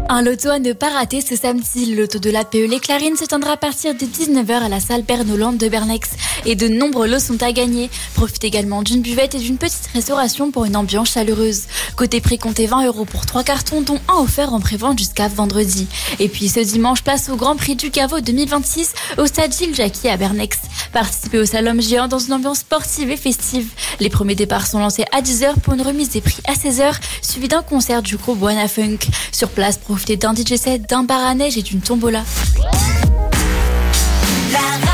Un loto à ne pas rater ce samedi. Le loto de l'APE Les Clarines se tiendra à partir de 19h à la salle Bernoland de Bernex. Et de nombreux lots sont à gagner. Profite également d'une buvette et d'une petite restauration pour une ambiance chaleureuse. Côté prix, comptez 20 € pour 3 cartons, dont un offert en prévente jusqu'à vendredi. Et puis ce dimanche, place au Grand Prix du Caveau 2026 au stade Gilles Jacquier à Bernex. Participez au slalom géant dans une ambiance sportive et festive. Les premiers départs sont lancés à 10h pour une remise des prix à 16h, suivi d'un concert du groupe Buena Funk. Sur place, profitez d'un DJ set, d'un bar à neige et d'une tombola.